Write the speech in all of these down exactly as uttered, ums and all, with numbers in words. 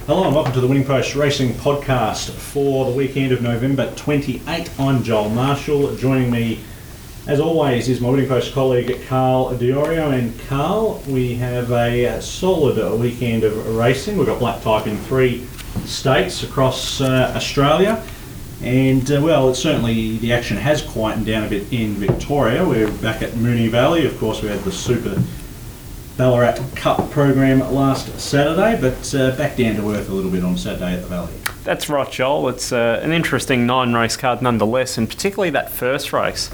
Hello and welcome to the Winning Post Racing Podcast for the weekend of November twenty-eighth. I'm Joel Marshall. Joining me, as always, is my Winning Post colleague Carl Diorio. And Carl, we have a solid weekend of racing. We've got black type in three states across uh, Australia. And, uh, well, it's certainly the action has quietened down a bit in Victoria. We're back at Moonee Valley. Of course, we had the Super Ballarat Cup program last Saturday, but uh, back down to earth a little bit on Saturday at the Valley. That's right, Joel. It's uh, an interesting nine-race card nonetheless, and particularly that first race.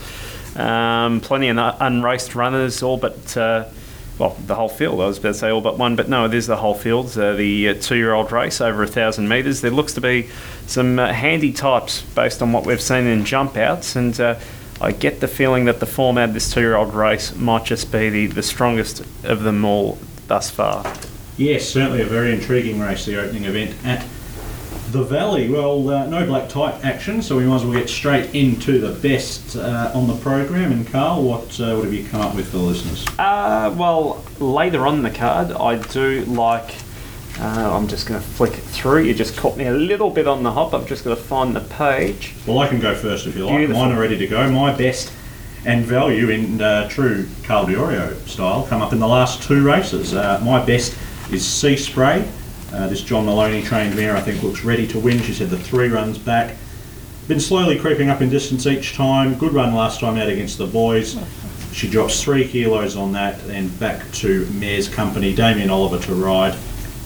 Um, plenty of unraced runners, all but, uh, well, the whole field. I was about to say all but one, but no, it is the whole field. Uh, the uh, two-year-old race over a thousand metres. There looks to be some uh, handy types based on what we've seen in jump outs, and uh, I get the feeling that the format of this two-year-old race might just be the, the strongest of them all thus far. Yes, certainly a very intriguing race, the opening event at the Valley. Well, uh, no black type action, so we might as well get straight into the best uh, on the program. And Carl, what, uh, what have you come up with for the listeners? Uh, well, later on in the card, I do like... Uh, I'm just going to flick it through. You just caught me a little bit on the hop. I've just got to find the page. Well, I can go first if you like. Beautiful. Mine are ready to go. My best and value in uh, true Carl Diorio style come up in the last two races. Uh, my best is Sea Spray. Uh, this John Maloney trained mare I think looks ready to win. She's had the three runs back. Been slowly creeping up in distance each time. Good run last time out against the boys. She drops three kilos on that and back to Mare's Company. Damien Oliver to ride.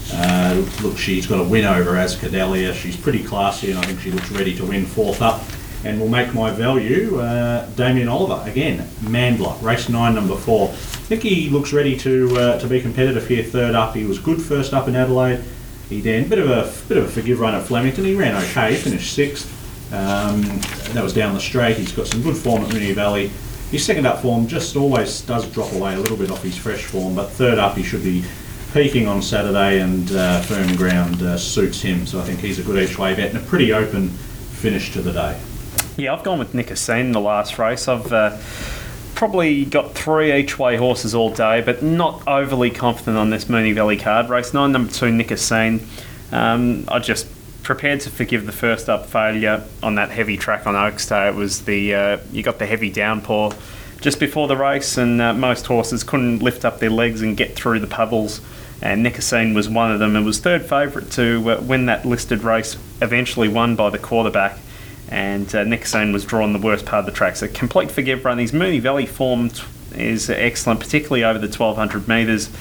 Uh, look, she's got a win over Ascadelia. She's pretty classy and I think she looks ready to win fourth up. And will make my value uh, Damien Oliver. Again, Mandler, race nine, number four. I think he looks ready to uh, to be competitive here, third up. He was good first up in Adelaide. He then, bit of a bit of a forgive run at Flemington. He ran okay, finished sixth. Um, that was down the straight. He's got some good form at Moonee Valley. His second up form just always does drop away a little bit off his fresh form, but third up he should be peaking on Saturday, and uh, firm ground uh, suits him, so I think he's a good each way bet and a pretty open finish to the day. Yeah, I've gone with Nicosia in the last race. I've uh, probably got three each way horses all day, but not overly confident on this Moonee Valley card. Race nine, number two, Nicosia. Um, I just prepared to forgive the first up failure on that heavy track on Oaks Day. It was the uh, you got the heavy downpour just before the race, and uh, most horses couldn't lift up their legs and get through the puddles, and Nicosia was one of them. It was third favourite to uh, win that listed race, eventually won by the quarterback, and uh, Nicosia was drawn the worst part of the track. So complete forgive run. His Moonee Valley form t- is excellent, particularly over the twelve hundred metres.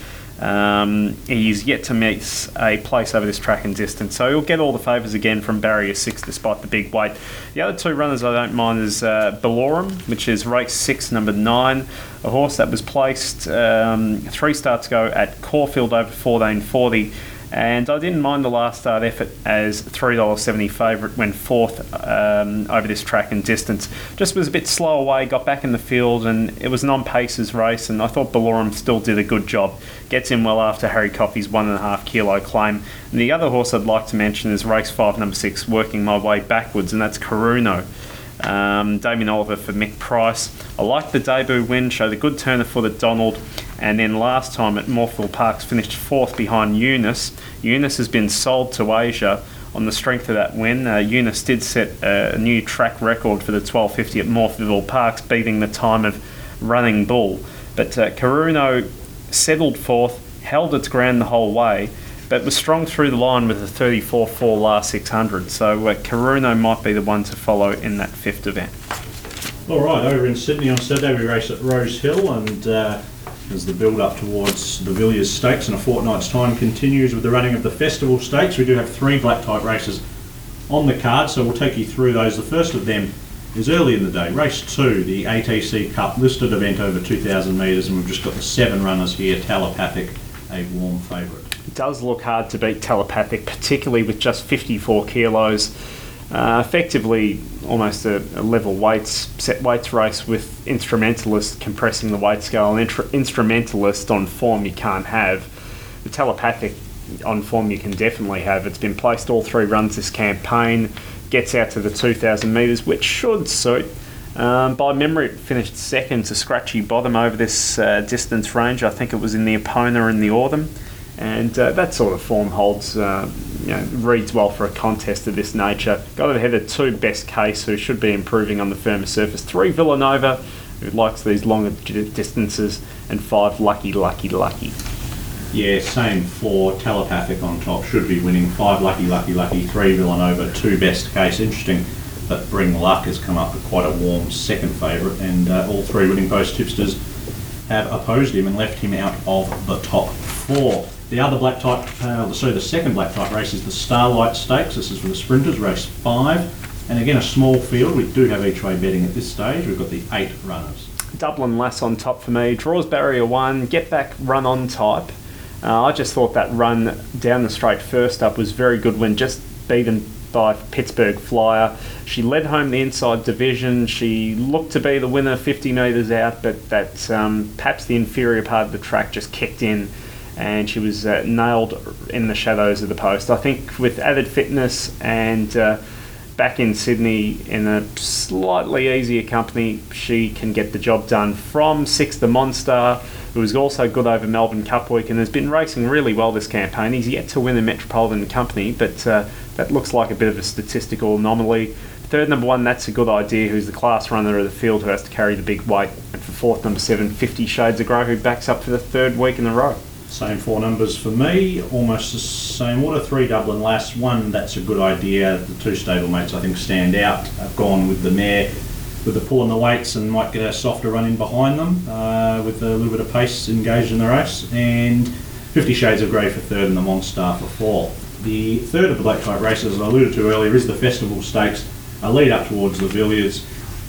Um, he's yet to miss a place over this track and distance, so he'll get all the favours again from barrier six despite the big weight. The other two runners I don't mind is uh, Bellorum, which is race six, number nine, a horse that was placed um, three starts ago at Caulfield over fourteen forty, and I didn't mind the last start effort as three dollars seventy favourite when fourth um, over this track and distance. Just was a bit slow away, got back in the field, and it was an on-paces race, and I thought Bellorum still did a good job. Gets in well after Harry Coffey's one and a half kilo claim. And the other horse I'd like to mention is race five, number six, working my way backwards, and that's Caruno. Um, Damien Oliver for Mick Price. I like the debut win, showed a good turn of foot at Donald, and then last time at Morpheville Parks finished fourth behind Eunice. Eunice has been sold to Asia on the strength of that win. Uh, Eunice did set a new track record for the twelve fifty at Morpheville Parks, beating the time of Running Bull. But uh, Caruno settled fourth, held its ground the whole way, but was strong through the line with a thirty-four four last six hundred. So uh, Caruno might be the one to follow in that fifth event. All right, over in Sydney on Saturday we race at Rose Hill, and uh, as the build-up towards the Villiers Stakes in a fortnight's time continues with the running of the Festival Stakes, we do have three black-type races on the card, so we'll take you through those. The first of them is early in the day, race two, the A T C Cup listed event over two thousand metres, and we've just got the seven runners here. Telepathic, a warm favourite. It does look hard to beat Telepathic, particularly with just fifty-four kilos. Uh, effectively almost a, a level weights, set weights race with Instrumentalist compressing the weight scale. An intr- Instrumentalist on form you can't have. The Telepathic on form you can definitely have. It's been placed all three runs this campaign, gets out to the two thousand metres, which should suit. Um, by memory, it finished second to Scratchy Bottom over this uh, distance range. I think it was in the Epona and the Autumn. And uh, that sort of form holds uh, you know, reads well for a contest of this nature. Got it ahead of two Best Case, who should be improving on the firmer surface. Three Villanova, who likes these longer d- distances, and five Lucky, Lucky, Lucky. Yeah, same for Telepathic on top. Should be winning. Five Lucky, Lucky, Lucky. Three Villanova. Two Best Case. Interesting that Bring Luck has come up with quite a warm second favourite, and uh, all three Winning Post tipsters have opposed him and left him out of the top four. The other black type, uh, sorry, the second black type race is the Starlight Stakes. This is for the sprinters, race five. And again, a small field. We do have each way betting at this stage. We've got the eight runners. Dublin Lass on top for me. Draws barrier one. Get back, run on type. Uh, I just thought that run down the straight first up was very good when just beaten by Pittsburgh Flyer. She led home the inside division. She looked to be the winner fifty metres out, but that um, perhaps the inferior part of the track just kicked in, and she was uh, nailed in the shadows of the post. I think with added fitness and uh, back in Sydney in a slightly easier company, she can get the job done. From sixth, the Monster, who was also good over Melbourne Cup Week and has been racing really well this campaign. He's yet to win the Metropolitan Company, but uh, that looks like a bit of a statistical anomaly. Third, number one, That's a Good Idea, who's the class runner of the field who has to carry the big weight. And for fourth, number seven, Fifty Shades of Grey, who backs up for the third week in a row. Same four numbers for me, almost the same order. Three Dublin Lass, one That's a Good Idea. The two stablemates I think stand out. I've gone with the mare with the pull on the weights and might get a softer run in behind them uh, with a little bit of pace engaged in the race. And Fifty Shades of Grey for third and the Monster for fourth. The third of the black type races, as I alluded to earlier, is the Festival Stakes, a lead up towards the Villiers.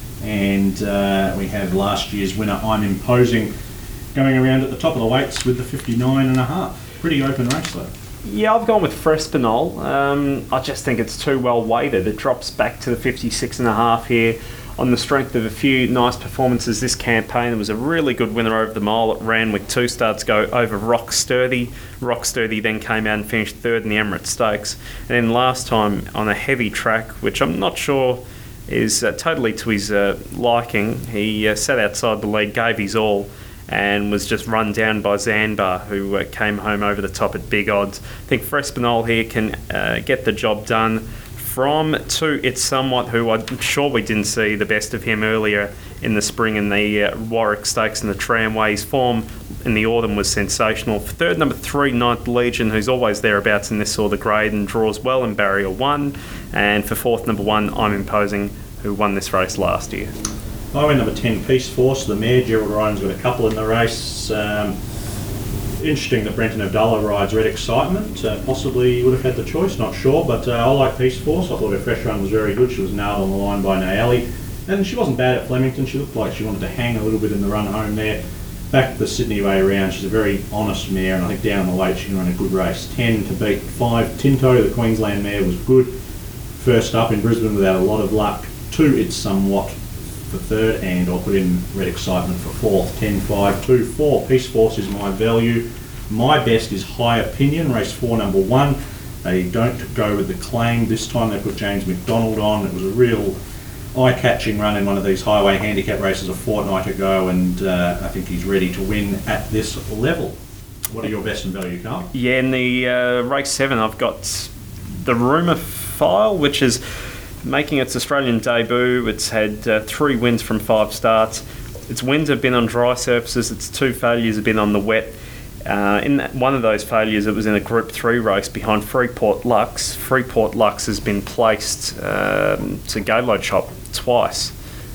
And uh, we have last year's winner, I'm Imposing, going around at the top of the weights with the fifty-nine and a half. Pretty open race though. Yeah, I've gone with Frespinol. Um, I just think it's too well weighted. It drops back to the fifty-six and a half here on the strength of a few nice performances this campaign. There was a really good winner over the mile at Randwick. Two starts go over Rock Sturdy. Rock Sturdy then came out and finished third in the Emirates Stakes. And then last time on a heavy track, which I'm not sure is uh, totally to his uh, liking, he uh, sat outside the lead, gave his all, and was just run down by Zanbar, who uh, came home over the top at big odds. I think Frespinol here can uh, get the job done. From two, It's Somewhat, who I'm sure we didn't see the best of him earlier in the spring in the uh, Warwick Stakes and the Tramways. Form in the autumn was sensational. For third, number three, Ninth Legion, who's always thereabouts in this sort of grade and draws well in barrier one. And for fourth, number one, I'm Imposing, who won this race last year. I went number ten, Peace Force, the mare. Gerald Ryan's got a couple in the race. Um, interesting that Brenton Abdullah rides Red Excitement. Uh, possibly would have had the choice, not sure, but uh, I like Peace Force. I thought her fresh run was very good. She was nailed on the line by Nayeli. And she wasn't bad at Flemington. She looked like she wanted to hang a little bit in the run home there. Back the Sydney way around, she's a very honest mare, and I think down the weight she can run a good race. ten to beat five, Tinto, the Queensland mare, was good. First up in Brisbane without a lot of luck. two, It's Somewhat for third, and I'll put in Red Excitement for fourth. ten, five, two, four. Peace Force is my value. My best is High Opinion, race four, number one. They don't go with the claim. This time they put James McDonald on. It was a real eye-catching run in one of these highway handicap races a fortnight ago, and uh, I think he's ready to win at this level. What are your best and value, Carl? Yeah, in the uh, race seven, I've got the Rumour File, which is making its Australian debut. It's had uh, three wins from five starts. Its wins have been on dry surfaces. Its two failures have been on the wet. Uh, in that, one of those failures, it was in a Group three race behind Freeport Lux. Freeport Lux has been placed um, to Gaylord Shop twice.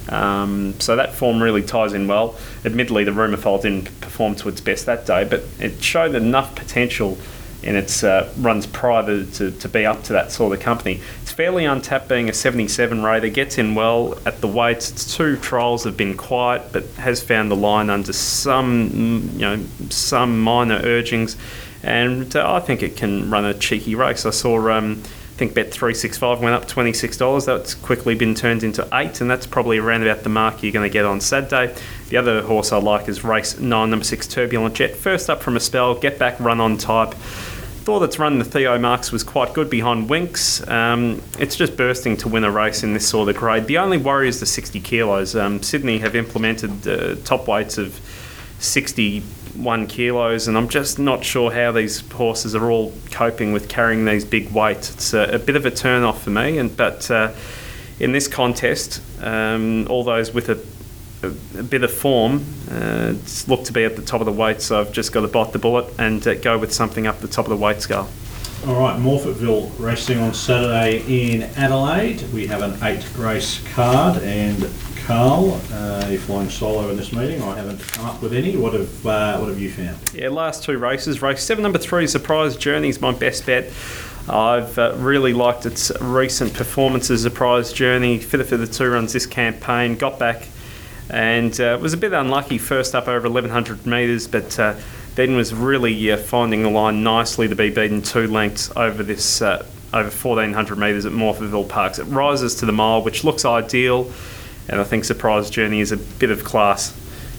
Um, so that form really ties in well. Admittedly, the Rumour File didn't perform to its best that day, but it showed enough potential in its uh, runs prior to, to, to be up to that sort of company. It's fairly untapped, being a seventy-seven raider, gets in well at the weights. Its two trials have been quiet, but has found the line under some, you know, some minor urgings, and uh, I think it can run a cheeky race. I saw, um, I think Bet three sixty-five went up twenty-six dollars. That's quickly been turned into eight, and that's probably around about the mark you're going to get on Saturday. The other horse I like is race nine, number six, Turbulent Jet. First up from a spell, get back, run on type. Thought its run the Theo Marks was quite good behind Winks. Um, it's just bursting to win a race in this sort of grade. The only worry is the sixty kilos. Um, Sydney have implemented uh, top weights of sixty one kilos, and I'm just not sure how these horses are all coping with carrying these big weights. It's a, a bit of a turn off for me, and but uh, in this contest, um, all those with a, a, a bit of form uh, look to be at the top of the weight, so I've just got to bite the bullet and uh, go with something up the top of the weight scale. All right, Morphettville racing on Saturday in Adelaide. We have an eight race card, and Carl, uh, you're flying solo in this meeting. I haven't come up with any. What have uh, what have you found? Yeah, last two races. Race seven, number three, Surprise Journey is my best bet. I've uh, really liked its recent performances. Surprise Journey, fitter for the two runs this campaign, got back and uh, was a bit unlucky first up over eleven hundred metres, but uh, then was really uh, finding the line nicely to be beaten two lengths over this uh, over fourteen hundred metres at Morphettville Parks. It rises to the mile, which looks ideal, and I think Surprise Journey is a bit of class.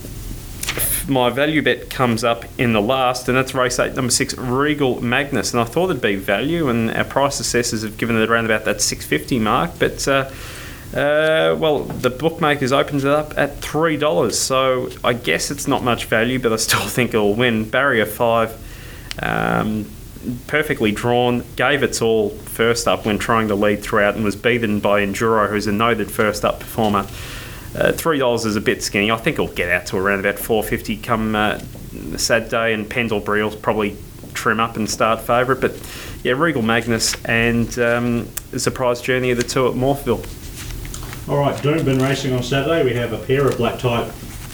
My value bet comes up in the last, and that's race eight, number six, Regal Magnus. And I thought it'd be value, and our price assessors have given it around about that six fifty mark. But, uh, uh, well, the bookmakers opened it up at three dollars. So I guess it's not much value, but I still think it'll win. Barrier five, um, perfectly drawn, gave its all first up when trying to lead throughout, and was beaten by Enduro, who's a noted first up performer. Uh, three dollars is a bit skinny. I think it'll get out to around about four fifty come uh, Saturday, and Pendlebury will probably trim up and start favourite. But yeah, Regal Magnus and um, the Surprise Journey are the two at Morpheville. All right, Doomben racing on Saturday. We have a pair of black type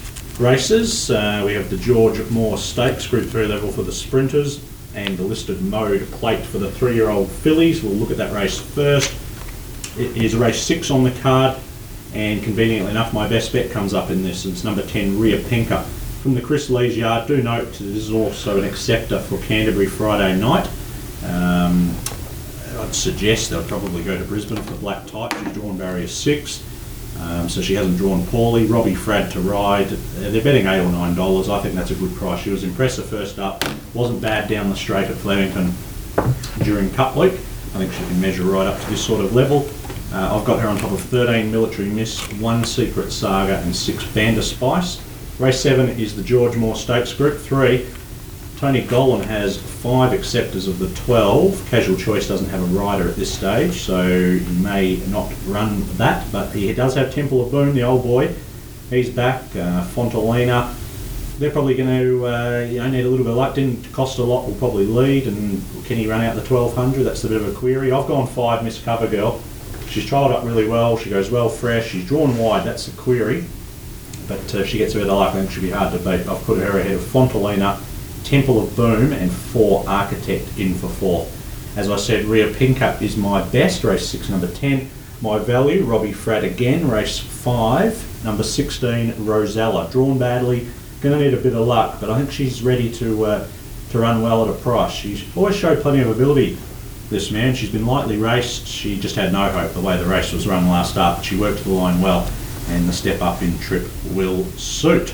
races. Uh, we have the George Moore Stakes Group three level for the sprinters, and the listed mode plate for the three-year-old fillies. We'll look at that race first. It is race six on the card. And conveniently enough, my best bet comes up in this. It's number ten, Ria Pinker from the Chris Lees yard. Do note this is also an acceptor for Canterbury Friday night. Um, I'd suggest they'll probably go to Brisbane for black type. She's drawn barrier six, um, so she hasn't drawn poorly. Robbie Frad to ride. They're betting eight or nine dollars. I think that's a good price. She was impressive first up. Wasn't bad down the straight at Flemington during Cup Week. I think she can measure right up to this sort of level. Uh, I've got her on top of thirteen Military Miss, one Secret Saga and six Banderspice. Race seven is the George Moore Stakes Group three. Tony Golan has five acceptors of the twelve. Casual Choice doesn't have a rider at this stage, so he may not run that, but he does have Temple of Boom, the old boy. He's back. Uh, Fontalina. They're probably going to uh, you know, need a little bit of luck. Didn't cost a lot, will probably lead, and can he run out the twelve hundred? That's a bit of a query. I've gone five Miss Covergirl. She's trialled up really well, she goes well fresh, she's drawn wide, that's a query. But uh, if she gets a bit of luck, I think she'll be hard to beat. I've put her ahead of Fontalina, Temple of Boom and four Architect in for fourth. As I said, Ria Pinker is my best, race six, number ten. My value, Robbie Frad again, race five, number sixteen, Rosella. Drawn badly, going to need a bit of luck, but I think she's ready to uh, to run well at a price. She's always showed plenty of ability, this man. She's been lightly raced. She just had no hope the way the race was run last up. She worked the line well, and the step up in trip will suit.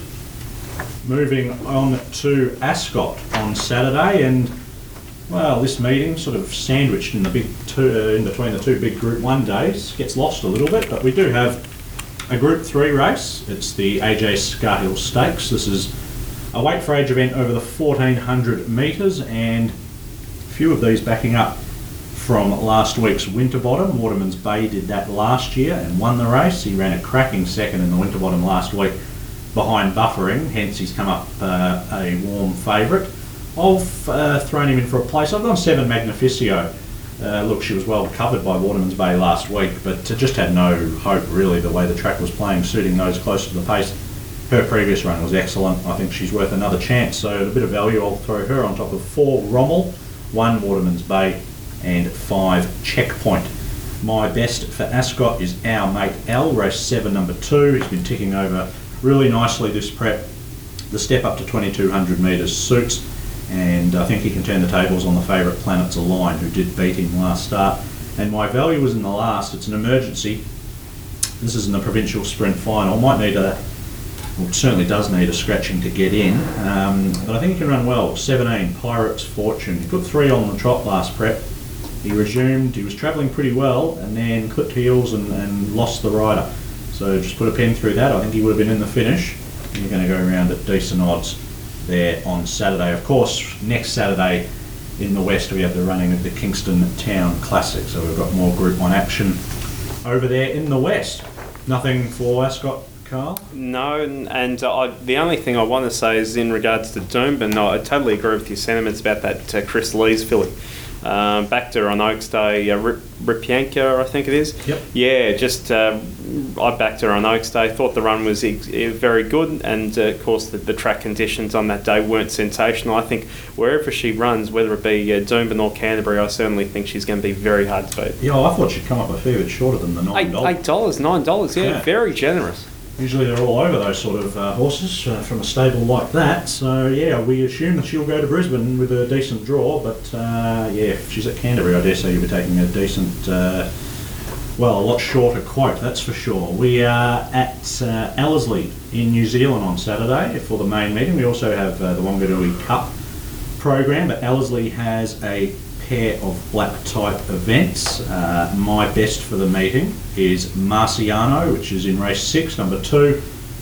Moving on to Ascot on Saturday, and well, this meeting sort of sandwiched in the big two, uh, in between the two big Group One days, gets lost a little bit, but we do have a Group Three race. It's the A J Scarhill Stakes. This is a weight for age event over the fourteen hundred metres, and a few of these backing up from last week's Winterbottom. Waterman's Bay did that last year and won the race. He ran a cracking second in the Winterbottom last week behind Buffering, hence he's come up uh, a warm favourite. I've uh, thrown him in for a place. I've gone seven Magnificio. Uh, look, she was well covered by Waterman's Bay last week, but just had no hope really the way the track was playing, suiting those close to the pace. Her previous run was excellent. I think she's worth another chance, so at a bit of value I'll throw her on top of four Rommel, one Waterman's Bay and five Checkpoint. My best for Ascot is Our Mate L, race seven, number two. He's been ticking over really nicely this prep. The step up to twenty-two hundred metres suits, and I think he can turn the tables on the favourite Planets Align, who did beat him last start. And my value was in the last. It's an emergency. This is in the provincial sprint final. Might need a, well, certainly does need a scratching to get in, um, but I think he can run well. seventeen, Pirate's Fortune. He put three on the trot last prep. He resumed, he was travelling pretty well, and then clipped heels and, and lost the rider. So just put a pen through that. I think he would have been in the finish. You're going to go around at decent odds. there on Saturday. Of course, next Saturday in the West we have the running of the Kingston Town Classic, so we've got more Group one action over there in the West. Nothing for Ascot, Carl? No, and, and uh, I, the only thing I want to say is in regards to Doomben, no, I totally agree with your sentiments about that uh, Chris Lees filly. Um, backed her on Oaks Day, uh, Rip, Ripianka, I think it is. Yep. Yeah, just uh, I backed her on Oaks Day. Thought the run was ex- very good, and uh, of course the, the track conditions on that day weren't sensational. I think wherever she runs, whether it be uh, Doomben or Canterbury, I certainly think she's going to be very hard to beat. Yeah, well, I thought she'd come up a fair bit shorter than the nine Eight, dollars. eight dollars, nine dollars. Yeah, Yeah. very generous. Usually they're all over those sort of uh, horses uh, from a stable like that. So yeah, we assume that she'll go to Brisbane with a decent draw. But uh, yeah, if she's at Canterbury, I dare say you'll be taking a decent, uh, well, a lot shorter quote, that's for sure. We are at uh, Ellerslie in New Zealand on Saturday for the main meeting. We also have uh, the Wanganui Cup program, but Ellerslie has a pair of black type events. Uh, my best for the meeting is Marciano, which is in race six, number two.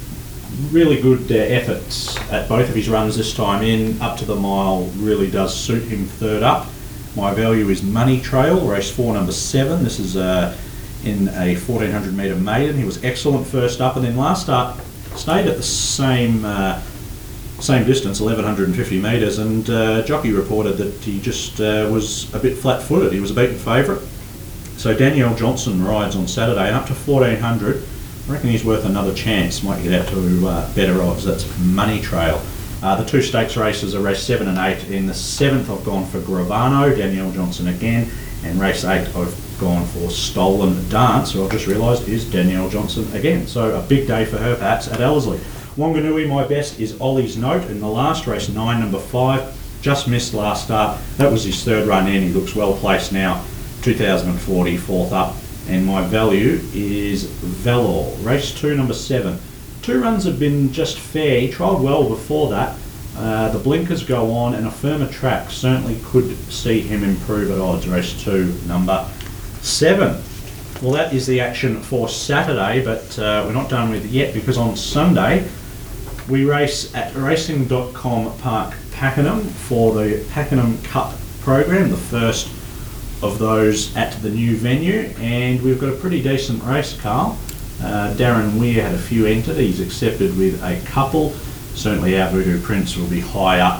Really good uh, efforts at both of his runs this time in, up to the mile, really does suit him third up. My value is Money Trail, race four, number seven. This is uh, in a fourteen hundred metre maiden. He was excellent first up, and then last start stayed at the same uh, same distance, eleven fifty metres, and uh, jockey reported that he just uh, was a bit flat-footed. He was a beaten favourite. So Danielle Johnson rides on Saturday, and up to fourteen hundred. I reckon he's worth another chance. Might get out to uh, better odds. That's Money Trail. Uh, the two stakes races are race seven and eight. In the seventh, I've gone for Gravano, Danielle Johnson again, and race eight, I've gone for Stolen Dance, who I've just realised is Danielle Johnson again. So a big day for her, perhaps, at Ellerslie. Wanganui, my best is Ollie's Note in the last race, nine, number five. Just missed last start. That was his third run in. He looks well placed now. two thousand forty, fourth up. And my value is Valor. Race two, number seven. Two runs have been just fair. He trialled well before that. Uh, the blinkers go on, and a firmer track certainly could see him improve at odds. Race two, number seven. Well, that is the action for Saturday, but uh, we're not done with it yet, because on Sunday we race at racing dot com Park Pakenham for the Pakenham Cup program, the first of those at the new venue, and we've got a pretty decent race, Carl. Uh, Darren Weir had a few entered. He's accepted with a couple. Certainly our Voodoo Prince will be high up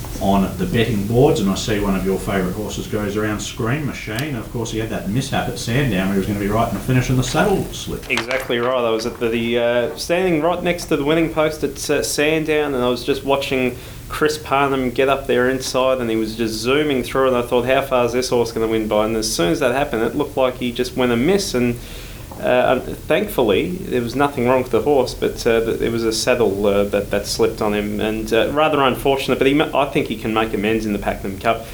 on the betting boards, and I see one of your favourite horses goes around Scream Machine. Of course, he had that mishap at Sandown where he was going to be right in the finish and the saddle slip. Exactly right. I was at the, the uh, standing right next to the winning post at uh, Sandown, and I was just watching Chris Parnham get up there inside, and he was just zooming through, and I thought, how far is this horse going to win by? And as soon as that happened, it looked like he just went amiss, and Uh, thankfully, there was nothing wrong with the horse, but uh, there was a saddle uh, that, that slipped on him, and uh, rather unfortunate, but he, I think he can make amends in the Pakenham Cup.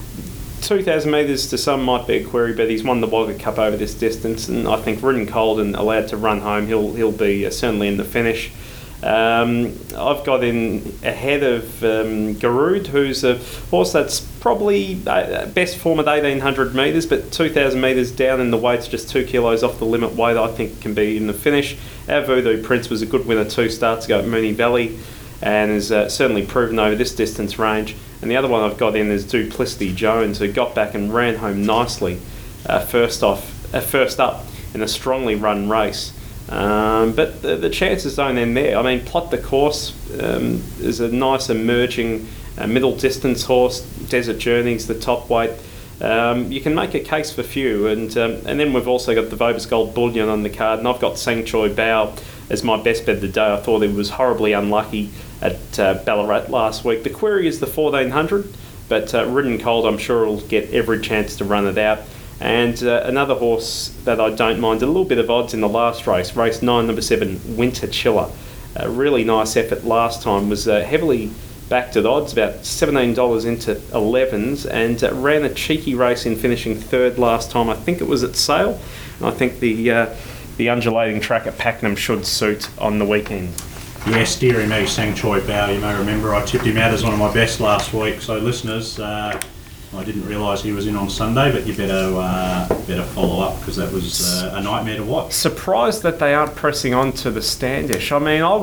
two thousand metres to some might be a query, but he's won the Wagga Cup over this distance, and I think ridden cold and allowed to run home, he'll he'll be uh, certainly in the finish. Um, I've got in ahead of um, Garud, who's a horse that's probably uh, best form at eighteen hundred metres, but two thousand metres down in the weights, just two kilos off the limit weight, I think can be in the finish. Our Voodoo Prince was a good winner two starts ago at Moonee Valley, and has uh, certainly proven over this distance range. And the other one I've got in is Duplicity Jones, who got back and ran home nicely uh, first off, uh, first up in a strongly run race. Um, but the, the chances don't end there. I mean, Plot the Course um, is a nice emerging uh, middle distance horse. Desert Journey's the top weight. Um, you can make a case for few, and um, and then we've also got the Vobis Gold Bullion on the card, and I've got Sang Choi Bao as my best bet of the day. I thought he was horribly unlucky at uh, Ballarat last week. The query is the fourteen hundred, but uh, ridden cold, I'm sure he'll get every chance to run it out. And uh, another horse that I don't mind, a little bit of odds in the last race, race nine, number seven, Winter Chiller. A really nice effort last time, was uh, heavily backed at odds, about seventeen dollars into elevens, and uh, ran a cheeky race in finishing third last time. I think it was at Sale, and I think the uh, the undulating track at Pakenham should suit on the weekend. Yes, dearie me, Sang Choi Bao. You may remember I tipped him out as one of my best last week. So listeners, uh, I didn't realise he was in on Sunday, but you better uh, better follow up, because that was uh, a nightmare to watch. Surprised that they aren't pressing on to the Standish. I mean, I would have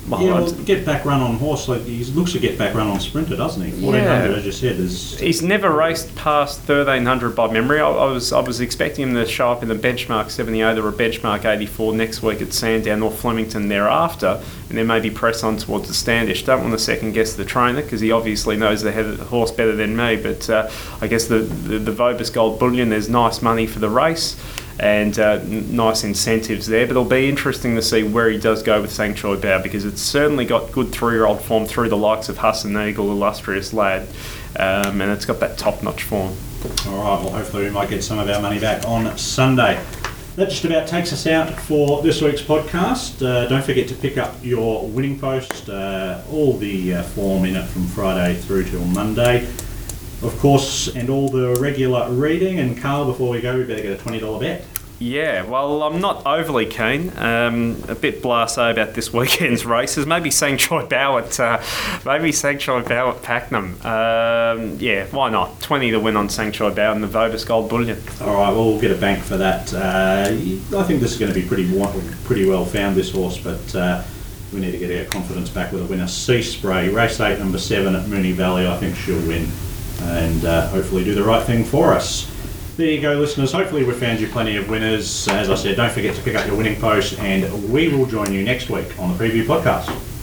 Well, yeah, well, I'd- get back run on horse. Like he looks to get back run on sprinter, doesn't he? fourteen hundred, Yeah. as you said, is He's never raced past thirteen hundred by memory. I, I was I was expecting him to show up in the benchmark seventy-eight or a benchmark eighty-four next week at Sandown or Flemington thereafter, and then maybe press on towards the Standish. Don't want to second guess the trainer because he obviously knows the head of the horse better than me. But uh, I guess the the, the Vobis Gold Bullion, there's nice money for the race and uh, n- nice incentives there. But it'll be interesting to see where he does go with Sanctuary Bow because it's certainly got good three-year-old form through the likes of Husson Eagle, Illustrious Lad, um, and it's got that top-notch form. all right. Well, hopefully we might get some of our money back on Sunday. That just about takes us out for this week's podcast. Uh, don't forget to pick up your winning post, uh, all the uh, form in it from Friday through till Monday. Of course, and all the regular reading. And Carl, before we go, we better get a twenty dollars bet. Yeah, well, I'm not overly keen. Um, a bit blasé about this weekend's races. Maybe Sanctuary Bow at, uh, maybe Sanctuary Bow at Pakenham. Um, yeah, why not? twenty to win on Sanctuary Bow and the Vobis Gold Bullion. All right, well, we'll get a bank for that. Uh, I think this is going to be pretty wa- pretty well found, this horse, but uh, we need to get our confidence back with a winner. Sea Spray, race eight, number seven at Moonee Valley. I think she'll win and uh, hopefully do the right thing for us. There you go, listeners. Hopefully we've found you plenty of winners. As I said, don't forget to pick up your winning post, and we will join you next week on the Preview Podcast.